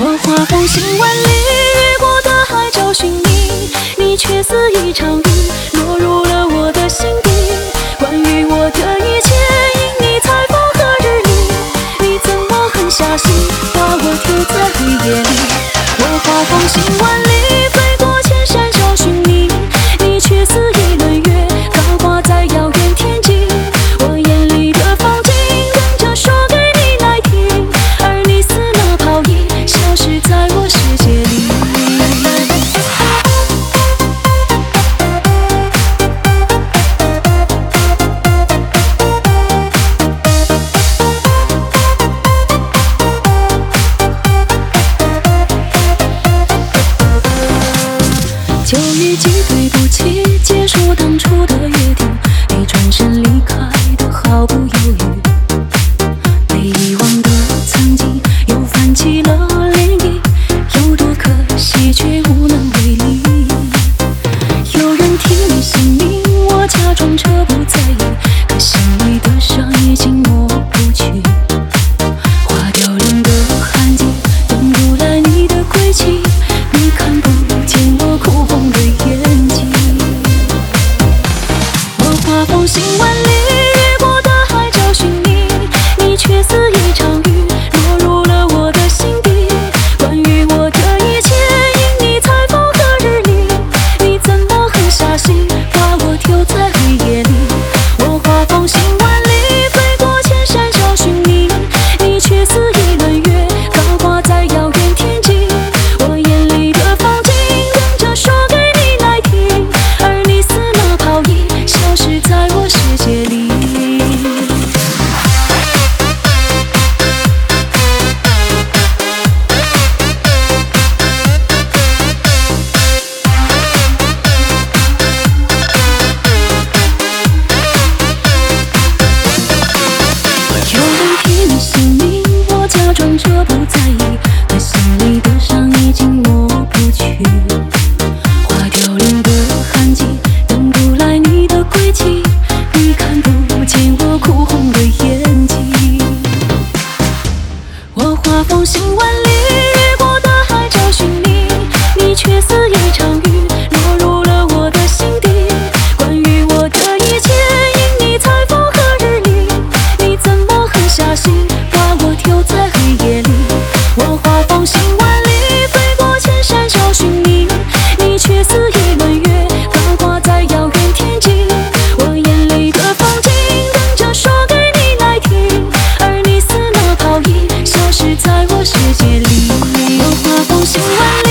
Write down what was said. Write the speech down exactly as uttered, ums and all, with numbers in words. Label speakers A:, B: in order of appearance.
A: 我画风行万里，越过大海找寻你，你却似一场雨，落入了我的心底。关于我的一切，因你才风和日丽，你怎么狠下心把我丢在黑夜里？我画风行万里，飞过千山找寻你，你却似一轮月，高挂在遥远天际。我眼里的风景，等着说给你来听，而你似那泡影，消失在我世界里。就已经对不起，结束当初的约定，你转身离开的毫不犹豫。被遗忘的曾经又泛起了涟漪，有多可惜却无能为力。有人替你姓名，我假装着不在意，可心里的伤已经抹不去。划掉人的痕迹，等不来你的归期，你看不见我哭红的眼睛。我画风行万里，越过大海找寻你，你却似一场雨，落入了我的心底。关于我的一切，因你才风和日丽，你怎么狠下心把我丢在黑夜里？我画风行万里，飞过千山找寻你，你却似一轮月，高挂在遥远天际。我眼里的风景，等着说给你来听，而你似那泡影，消失在我世界里。有人替你姓名，我假装着不在意，可心里的伤已经抹不去。划掉人的痕迹，等不来你的归期，你看不见我哭红的眼睛。我画风行万里，越过大海找寻你，你却似一场雨，落入了我的心底。关于我的一切，因你才风和日丽，你怎么狠下心把我丢在黑夜里？我画风行万里，飞过千山找寻你，你却似一轮月，高挂在遥远天际。我眼里的风景，等着说给你来听，而你似那泡影，消失在我世界里。我画风行万里。